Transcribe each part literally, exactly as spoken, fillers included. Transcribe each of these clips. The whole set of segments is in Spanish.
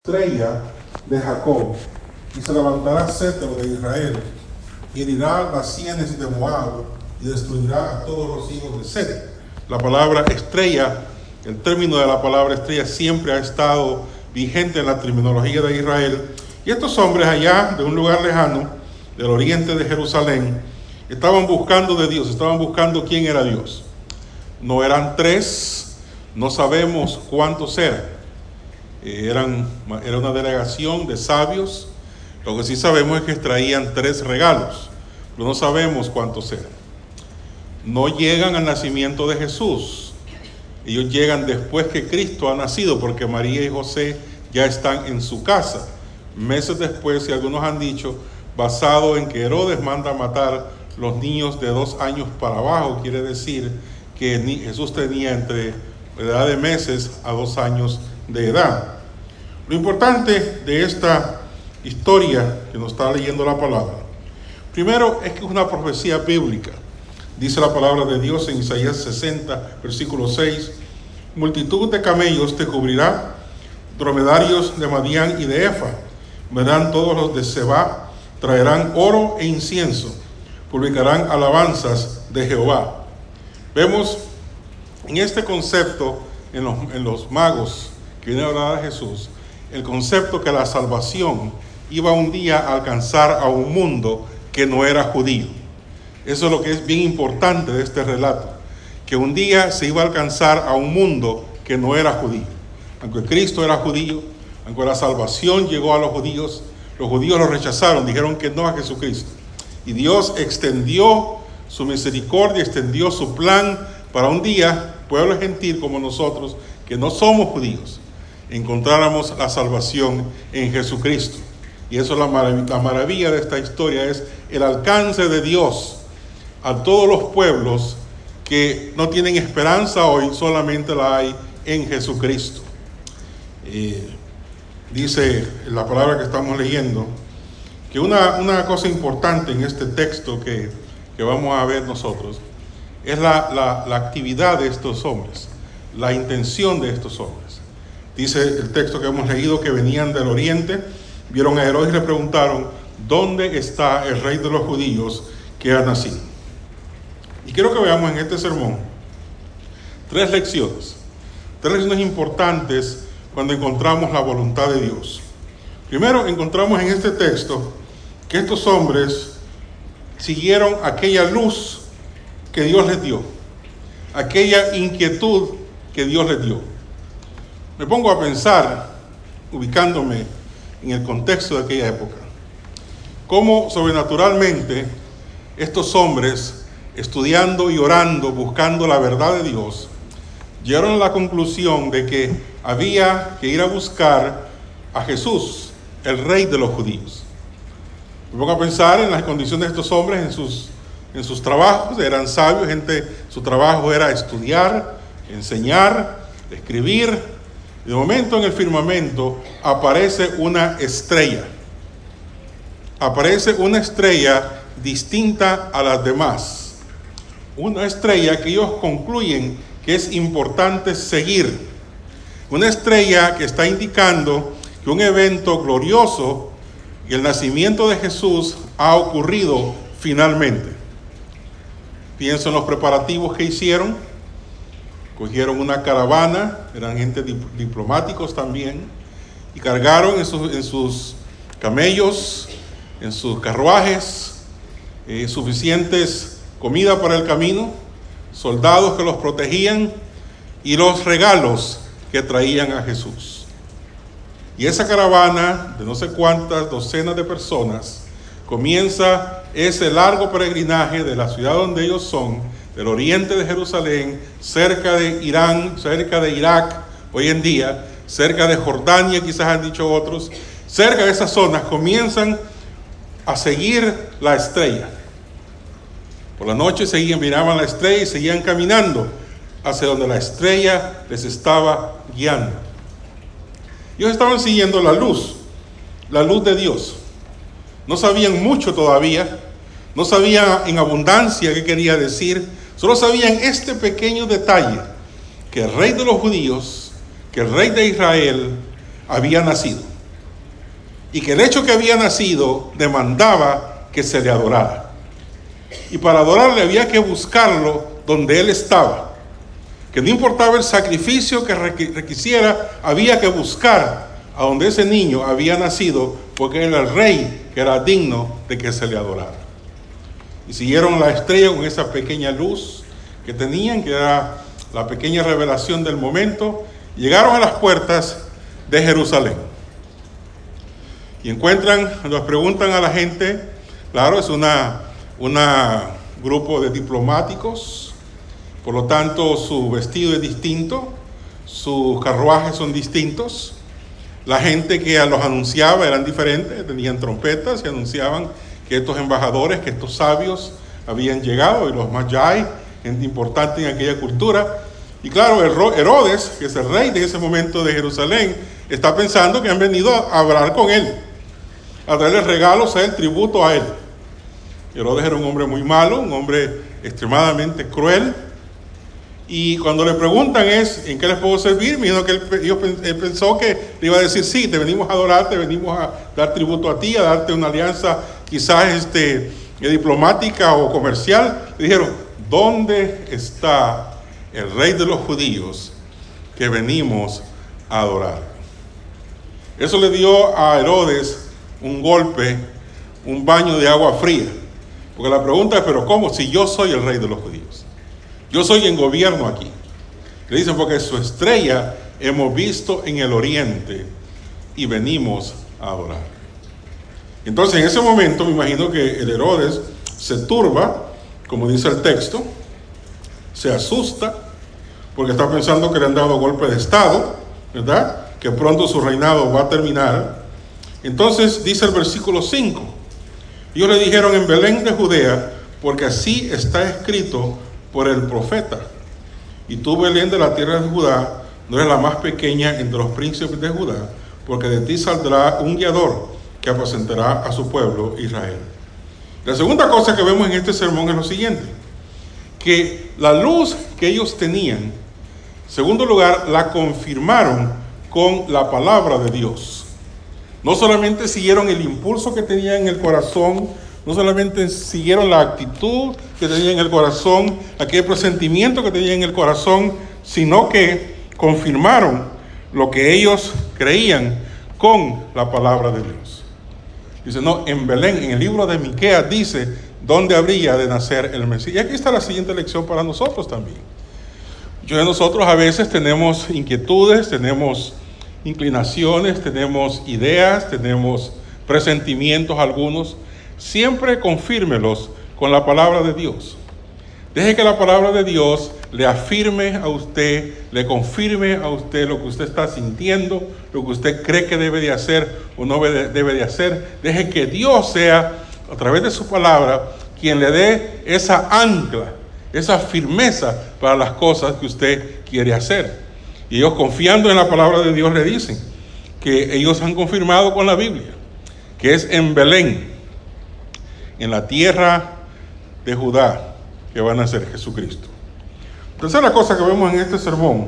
estrella de Jacob, y se levantará cetro de Israel, y herirá las sienes de Moab, y destruirá a todos los hijos de Set. La palabra estrella, el término de la palabra estrella siempre ha estado vigente en la terminología de Israel, y estos hombres allá de un lugar lejano, del oriente de Jerusalén, estaban buscando de Dios, estaban buscando quién era Dios. No eran tres, no sabemos cuántos eran. Eran, era una delegación de sabios. Lo que sí sabemos es que traían tres regalos, pero no sabemos cuántos eran. No llegan al nacimiento de Jesús. Ellos llegan después que Cristo ha nacido, porque María y José ya están en su casa. Meses después, y algunos han dicho, basado en que Herodes manda matar los niños de dos años para abajo, quiere decir que Jesús tenía entre la edad de meses a dos años de edad. Lo importante de esta historia que nos está leyendo la palabra, primero es que es una profecía bíblica. Dice la palabra de Dios en Isaías sesenta, versículo seis, multitud de camellos te cubrirá, dromedarios de Madián y de Efa, vendrán todos los de Seba, traerán oro e incienso, publicarán alabanzas de Jehová. Vemos en este concepto, en los, en los magos que vienen a hablar a Jesús, el concepto que la salvación iba un día a alcanzar a un mundo que no era judío. Eso es lo que es bien importante de este relato, que un día se iba a alcanzar a un mundo que no era judío. Aunque Cristo era judío, aunque la salvación llegó a los judíos, los judíos lo rechazaron, dijeron que no a Jesucristo. Y Dios extendió su misericordia, extendió su plan para un día, pueblo gentil como nosotros, que no somos judíos, encontráramos la salvación en Jesucristo. Y eso es la maravilla, la maravilla de esta historia, es el alcance de Dios a todos los pueblos que no tienen esperanza hoy, solamente la hay en Jesucristo. Eh, dice la palabra que estamos leyendo, que una, una cosa importante en este texto que, que vamos a ver nosotros, es la, la, la actividad de estos hombres, la intención de estos hombres. Dice el texto que hemos leído que venían del oriente, vieron a Herodes y le preguntaron, ¿dónde está el rey de los judíos que ha nacido? Y quiero que veamos en este sermón tres lecciones, tres lecciones importantes cuando encontramos la voluntad de Dios. Primero, encontramos en este texto que estos hombres siguieron aquella luz que Dios les dio, aquella inquietud que Dios les dio. Me pongo a pensar, ubicándome en el contexto de aquella época, cómo sobrenaturalmente estos hombres, estudiando y orando, buscando la verdad de Dios, llegaron a la conclusión de que había que ir a buscar a Jesús, el rey de los judíos. Me pongo a pensar en las condiciones de estos hombres, en sus, en sus trabajos. Eran sabios, gente, su trabajo era estudiar, enseñar, escribir. De momento en el firmamento aparece una estrella. Aparece una estrella distinta a las demás. Una estrella que ellos concluyen que es importante seguir. Una estrella que está indicando que un evento glorioso y el nacimiento de Jesús ha ocurrido finalmente. Pienso en los preparativos que hicieron. Cogieron una caravana, eran gente diplomáticos también, y cargaron en sus, en sus camellos, en sus carruajes, eh, suficientes comida para el camino, soldados que los protegían y los regalos que traían a Jesús. Y esa caravana de no sé cuántas docenas de personas comienza ese largo peregrinaje de la ciudad donde ellos son, del oriente de Jerusalén, cerca de Irán, cerca de Irak, hoy en día, cerca de Jordania, quizás han dicho otros, cerca de esas zonas, comienzan a seguir la estrella. Por la noche seguían, miraban la estrella y seguían caminando hacia donde la estrella les estaba guiando. Ellos estaban siguiendo la luz, la luz de Dios. No sabían mucho todavía, no sabían en abundancia qué quería decir, solo sabían este pequeño detalle, que el rey de los judíos, que el rey de Israel había nacido. y que el hecho que había nacido demandaba que se le adorara. Y para adorarle había que buscarlo donde él estaba, que no importaba el sacrificio que requisiera, había que buscar a donde ese niño había nacido, porque era el rey que era digno de que se le adorara. Y siguieron la estrella con esa pequeña luz que tenían, que era la pequeña revelación del momento. Llegaron a las puertas de Jerusalén y encuentran, nos preguntan a la gente, claro, es una, una grupo de diplomáticos, por lo tanto su vestido es distinto, sus carruajes son distintos, la gente que los anunciaba eran diferentes, tenían trompetas y anunciaban que estos embajadores, que estos sabios habían llegado, y los magi, gente importante en aquella cultura. Y claro, Herodes, que es el rey de ese momento de Jerusalén, está pensando que han venido a hablar con él, a traerle regalos a él, tributo a él. Herodes era un hombre muy malo, un hombre extremadamente cruel. Y cuando le preguntan es, ¿en qué les puedo servir? Me dijo que él, él pensó que le iba a decir, sí, te venimos a adorar, te venimos a dar tributo a ti, a darte una alianza quizás este, diplomática o comercial. Le dijeron, ¿dónde está el rey de los judíos que venimos a adorar? Eso le dio a Herodes un golpe, un baño de agua fría. Porque la pregunta es, ¿pero cómo? Si yo soy el rey de los judíos. Yo soy en gobierno aquí. Le dicen, porque su estrella hemos visto en el oriente y venimos a adorar. Entonces, en ese momento, me imagino que el Herodes se turba, como dice el texto, se asusta, porque está pensando que le han dado golpe de estado, ¿verdad? Que pronto su reinado va a terminar. Entonces, dice el versículo cinco, ellos le dijeron en Belén de Judea, porque así está escrito por el profeta. Y tú, Belén de la tierra de Judá, no eres la más pequeña entre los príncipes de Judá, porque de ti saldrá un guiador que apacentará a su pueblo Israel. La segunda cosa que vemos en este sermón es lo siguiente, que la luz que ellos tenían, en segundo lugar, la confirmaron con la palabra de Dios. No solamente siguieron el impulso que tenían en el corazón, no solamente siguieron la actitud que tenían en el corazón, aquel presentimiento que tenían en el corazón, sino que confirmaron lo que ellos creían con la palabra de Dios. Dice, no, en Belén, en el libro de Miqueas dice, ¿dónde habría de nacer el Mesías? Y aquí está la siguiente lección para nosotros también. Yo de nosotros a veces tenemos inquietudes, tenemos inclinaciones, tenemos ideas, tenemos presentimientos algunos. Siempre confírmelos con la palabra de Dios. Deje que la palabra de Dios le afirme a usted, le confirme a usted lo que usted está sintiendo, lo que usted cree que debe de hacer o no debe de hacer. Deje que Dios sea, a través de su palabra, quien le dé esa ancla, esa firmeza para las cosas que usted quiere hacer. Y ellos, confiando en la palabra de Dios, le dicen que ellos han confirmado con la Biblia, que es en Belén, en la tierra de Judá, que va a nacer Jesucristo. Tercera cosa que vemos en este sermón,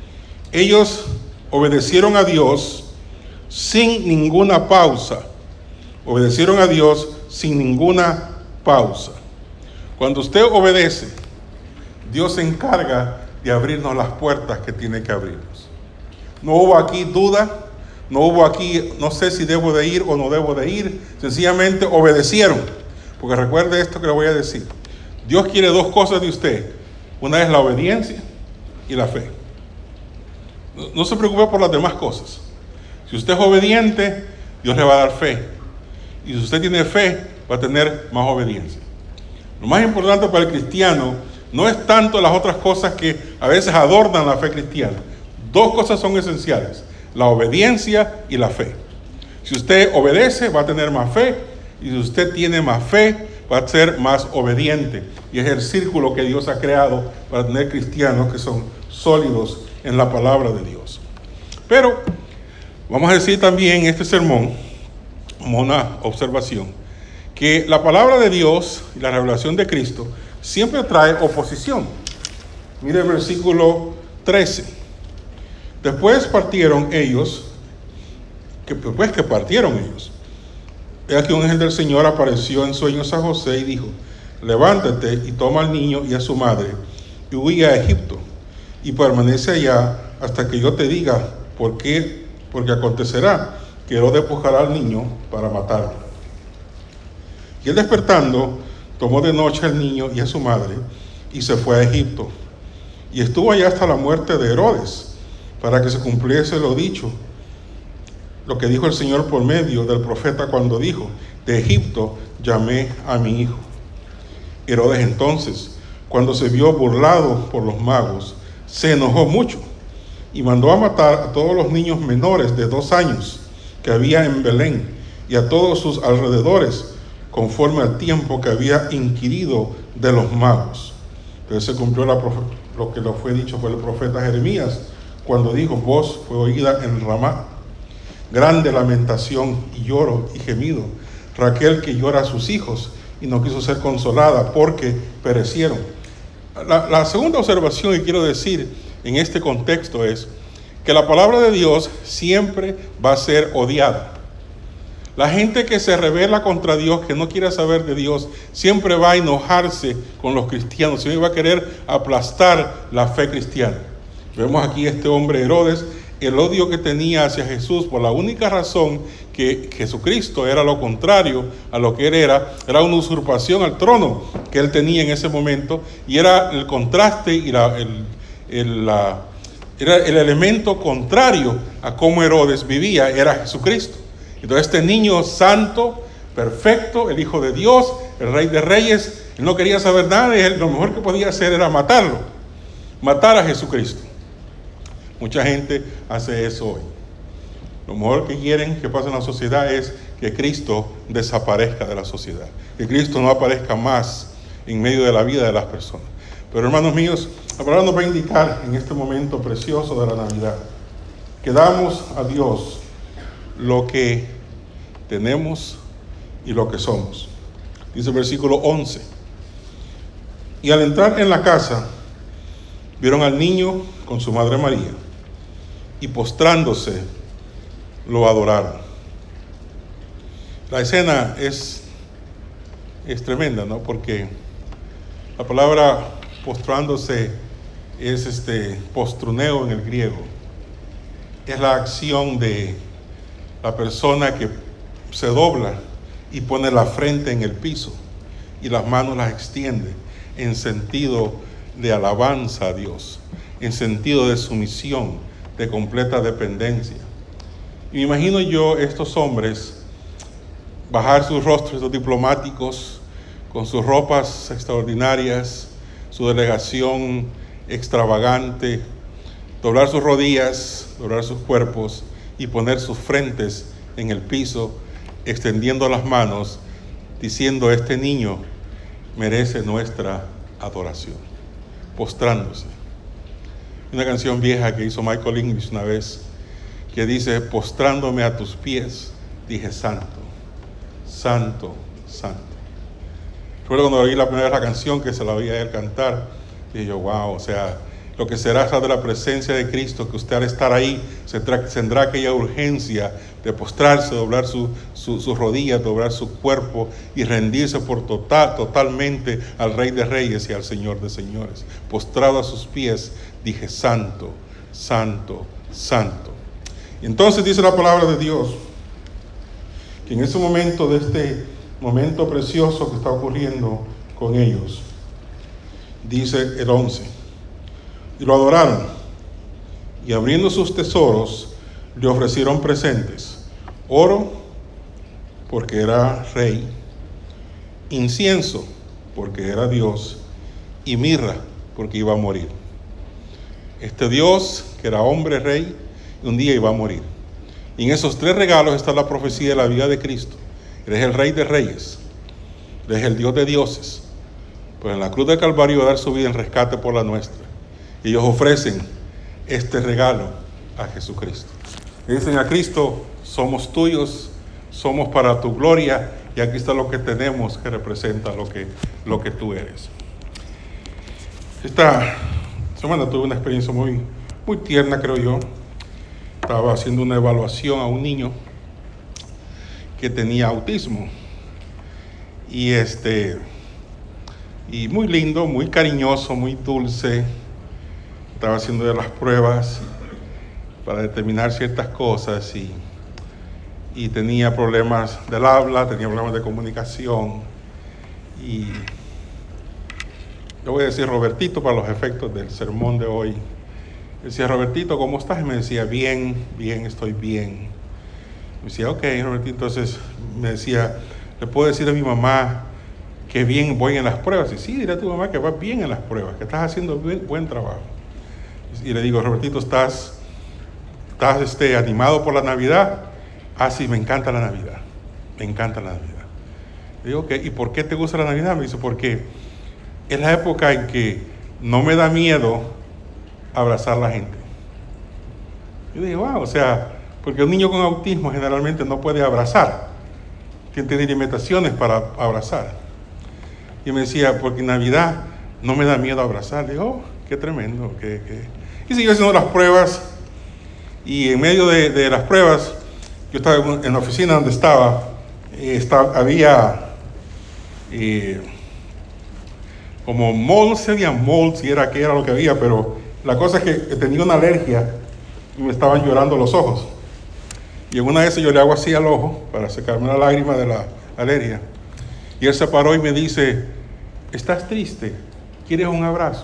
ellos obedecieron a Dios sin ninguna pausa. Obedecieron a Dios sin ninguna pausa. Cuando usted obedece, Dios se encarga de abrirnos las puertas que tiene que abrirnos. No hubo aquí duda, no hubo aquí, no sé si debo de ir o no debo de ir, sencillamente obedecieron. Porque recuerde esto que le voy a decir. Dios quiere dos cosas de usted. Una es la obediencia y la fe. No, no se preocupe por las demás cosas. Si usted es obediente, Dios le va a dar fe. Y si usted tiene fe, va a tener más obediencia. Lo más importante para el cristiano no es tanto las otras cosas que a veces adornan la fe cristiana. Dos cosas son esenciales: la obediencia y la fe. Si usted obedece, va a tener más fe. Y si usted tiene más fe, va a ser más obediente. Y es el círculo que Dios ha creado para tener cristianos que son sólidos en la palabra de Dios. Pero vamos a decir también en este sermón, como una observación, que la palabra de Dios y la revelación de Cristo siempre trae oposición. Mire el versículo trece. Después partieron ellos que, pues, que partieron ellos. He aquí un ángel del Señor apareció en sueños a José y dijo: levántate y toma al niño y a su madre y huye a Egipto y permanece allá hasta que yo te diga por qué, porque acontecerá que Herodes buscará al niño para matarlo. Y él, despertando, tomó de noche al niño y a su madre y se fue a Egipto y estuvo allá hasta la muerte de Herodes, para que se cumpliese lo dicho, lo que dijo el Señor por medio del profeta cuando dijo: de Egipto llamé a mi hijo. Herodes entonces, cuando se vio burlado por los magos, se enojó mucho y mandó a matar a todos los niños menores de dos años que había en Belén y a todos sus alrededores, conforme al tiempo que había inquirido de los magos. Entonces se cumplió la profe- lo que lo fue dicho por el profeta Jeremías, cuando dijo: voz fue oída en Ramá, grande lamentación y lloro y gemido, Raquel que llora a sus hijos y no quiso ser consolada porque perecieron. La, la segunda observación que quiero decir en este contexto es que la palabra de Dios siempre va a ser odiada. La gente que se rebela contra Dios, que no quiere saber de Dios, siempre va a enojarse con los cristianos, siempre va a querer aplastar la fe cristiana. Vemos aquí a este hombre Herodes, el odio que tenía hacia Jesús por la única razón que Jesucristo era lo contrario a lo que él era, era una usurpación al trono que él tenía en ese momento, y era el contraste y la, el, el, la, era el elemento contrario a cómo Herodes vivía, era Jesucristo. Entonces este niño santo, perfecto, el Hijo de Dios, el Rey de Reyes, él no quería saber nada de él, lo mejor que podía hacer era matarlo, matar a Jesucristo. Mucha gente hace eso hoy. Lo mejor que quieren que pase en la sociedad es que Cristo desaparezca de la sociedad, que Cristo no aparezca más en medio de la vida de las personas. Pero hermanos míos, la palabra nos va a indicar en este momento precioso de la Navidad que damos a Dios lo que tenemos y lo que somos. Dice el versículo once: y al entrar en la casa, vieron al niño con su madre María, y postrándose, lo adoraron. La escena es, es tremenda, ¿no? Porque la palabra postrándose es este postruneo en el griego. Es la acción de la persona que se dobla y pone la frente en el piso y las manos las extiende en sentido de alabanza a Dios, en sentido de sumisión, de completa dependencia. Y me imagino yo estos hombres bajar sus rostros diplomáticos con sus ropas extraordinarias, su delegación extravagante, doblar sus rodillas, doblar sus cuerpos y poner sus frentes en el piso, extendiendo las manos, diciendo: este niño merece nuestra adoración, postrándose. Una canción vieja que hizo Michael English una vez, que dice: postrándome a tus pies, dije: santo, santo, santo. Recuerdo cuando oí la primera vez la canción, que se la oía a él cantar, dije yo: wow, o sea, lo que será de la presencia de Cristo, que usted al estar ahí se tra- tendrá aquella urgencia de postrarse, doblar su, su, sus rodillas, doblar su cuerpo y rendirse por total, totalmente al Rey de Reyes y al Señor de Señores. Postrado a sus pies, dije: santo, santo, santo. Y entonces dice la palabra de Dios que en ese momento, de este momento precioso que está ocurriendo con ellos, dice el once: y lo adoraron, y abriendo sus tesoros, le ofrecieron presentes: oro, porque era rey; incienso, porque era Dios; y mirra, porque iba a morir. Este Dios, que era hombre, rey, un día iba a morir. Y en esos tres regalos está la profecía de la vida de Cristo. Él es el Rey de Reyes, Él es el Dios de dioses, pero en la cruz del Calvario va a dar su vida en rescate por la nuestra. Y ellos ofrecen este regalo a Jesucristo. Y dicen a Cristo: somos tuyos, somos para tu gloria, y aquí está lo que tenemos que representa lo que, lo que tú eres. Esta semana tuve una experiencia muy, muy tierna, creo yo. Estaba haciendo una evaluación a un niño que tenía autismo. Y este, y muy lindo, muy cariñoso, muy dulce. Estaba haciendo de las pruebas para determinar ciertas cosas y, y tenía problemas del habla, tenía problemas de comunicación. Y yo voy a decir Robertito para los efectos del sermón de hoy. Me decía, Robertito, ¿cómo estás? Y me decía, bien, bien, estoy bien. Me decía, ok, Robertito. Entonces me decía, ¿le puedo decir a mi mamá que bien voy en las pruebas? Y sí, dile a tu mamá que vas bien en las pruebas, que estás haciendo buen, buen trabajo. Y le digo, Robertito, ¿estás, estás este, animado por la Navidad? Ah, sí, me encanta la Navidad. Me encanta la Navidad. Le digo, ok, ¿y por qué te gusta la Navidad? Me dice, porque es la época en que no me da miedo abrazar a la gente. Yo digo, wow, o sea, porque un niño con autismo generalmente no puede abrazar. Tiene limitaciones para abrazar. Y me decía, porque en Navidad no me da miedo abrazar. Le digo, oh, qué tremendo. Qué, qué. Y siguió haciendo las pruebas. Y en medio de, de las pruebas, yo estaba en la oficina donde estaba, eh, estaba había eh, como mold, sería mold, si era que era lo que había, pero la cosa es que tenía una alergia y me estaban llorando los ojos. Y en una de esas yo le hago así al ojo para secarme la lágrima de la alergia. Y él se paró y me dice, ¿estás triste? ¿Quieres un abrazo?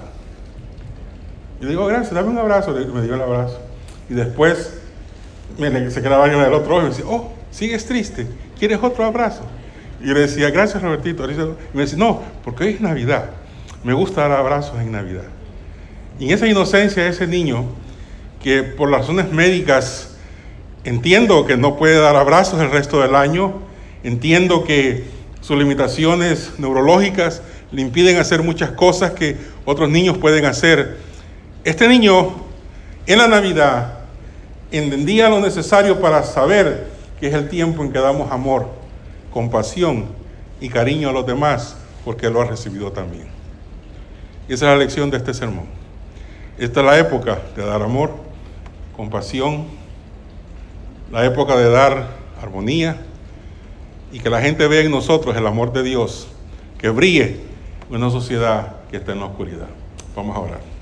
Yo digo, gracias, dame un abrazo. Me dio el abrazo. Y después me se quedaba la lágrima del otro ojo y me decía, oh, ¿sigues triste? ¿Quieres otro abrazo? Y yo le decía, gracias, Robertito. Y me decía, no, porque hoy es Navidad. Me gusta dar abrazos en Navidad. Y en esa inocencia de ese niño, que por las razones médicas entiendo que no puede dar abrazos el resto del año, entiendo que sus limitaciones neurológicas le impiden hacer muchas cosas que otros niños pueden hacer. Este niño, en la Navidad, entendía lo necesario para saber que es el tiempo en que damos amor, compasión y cariño a los demás, porque lo ha recibido también. Y esa es la lección de este sermón. Esta es la época de dar amor, compasión, la época de dar armonía y que la gente vea en nosotros el amor de Dios, que brille en una sociedad que está en la oscuridad. Vamos a orar.